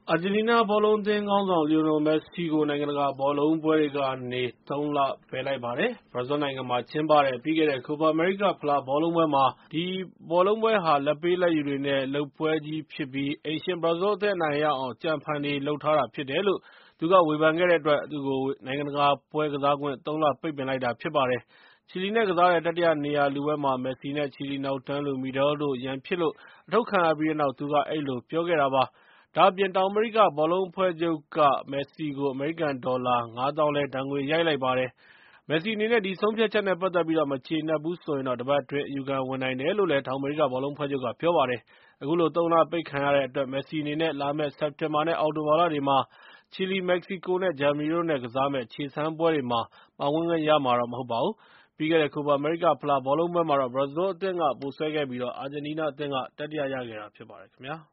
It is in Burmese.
အာဂျင်တီးနားဘောလုံးအသင်းခေါင်းဆောင် လီယိုနယ်မက်ဆီကို နိုင်ငံတကာဘောလုံးပွဲတွေကနေ ၃ လ ဖယ်လိုက်ပါတယ်။ ဘရာဇီးနိုင်ငံမှာကျင်းပတဲ့ ပြီးခဲ့တဲ့ Copa America ဖလားဘောလုံးပွဲမှာ ဒီဘောလုံးပွဲဟာ လာဘ်ပေးလာဘ်ယူတွေနဲ့ လုပ်ပွဲကြီးဖြစ်ပြီး အိမ်ရှင်ဘရာဇီးအသင်းအနိုင်ရအောင် ကြံဖန်တွေလုပ်ထားတာဖြစ်တယ်လို့ သူက ဝေဖန်ခဲ့တဲ့အတွက် သူ့ကို နိုင်ငံတကာပွဲကစားခွင့် ၃ လ ပိတ်ပင်လိုက်တာဖြစ်ပါတယ်။ ချီလီနဲ့ကစားတဲ့ တတိယနေရာလုပွဲမှာ မက်ဆီနဲ့ ချီလီနောက်တန်းလူ Medel တို့ ရန်ဖြစ်လို့ အထုတ်ခံရပြီးတဲ့နောက် သူက အဲဒီလိုပြောခဲ့တာပါ။ ဒါ့အပြင် တောင်အမေရိကဘောလုံးအဖွဲ့ချုပ်က မက်ဆီကို အမေရိကန်ဒေါ်လာ ၅ သောင်းလည်း ဒဏ်ငွေရိုက်လိုက်ပါတယ်။ မက်ဆီအနေနဲ့ ဒီဆုံးဖြတ်ချက်နဲ့ ပတ်သက်ပြီး မကျေနပ်ဘူးဆိုရင်တော့ တပတ်အတွင်း အယူခံဝင်နိုင်တယ်လို့လည်း တောင်အမေရိကဘောလုံးအဖွဲ့ချုပ်က ပြောပါတယ်။ အခုလို ၃ လ ပိတ်ခံရတဲ့အတွက် မက်ဆီအနေနဲ့ လာမယ့် စက်တင်ဘာ နဲ့ အောက်တိုဘာလတွေမှာ ချီလီ၊ မက္ကဆီကို နဲ့ ဂျာမနီတို့နဲ့ ကစားမယ့် ခြေစမ်းပွဲတွေမှာ ပါဝင်ခွင့်ရမှာတော့ မဟုတ်ပါဘူး။ ပြီးခဲ့တဲ့ Copa America ဖလားဘောလုံးပွဲမှာတော့ ဘရာဇီးအသင်းက ဗိုလ်စွဲခဲ့ပြီး အာဂျင်တီးနားအသင်းက တတိယရခဲ့တာဖြစ်ပါတယ်ခင်ဗျာ။